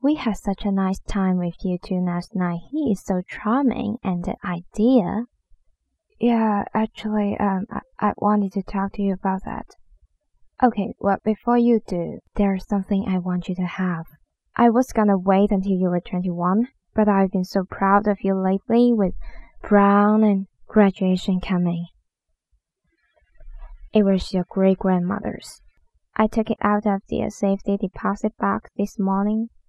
We had such a nice time with you two last night. He is so charming, and the idea. Yeah, actually, I wanted to talk to you about that. Okay, well, before you do, there's something I want you to have. I was gonna wait until you were 21, but I've been so proud of you lately with prom and graduation coming. It was your great-grandmother's. I took it out of the safety deposit box this morning.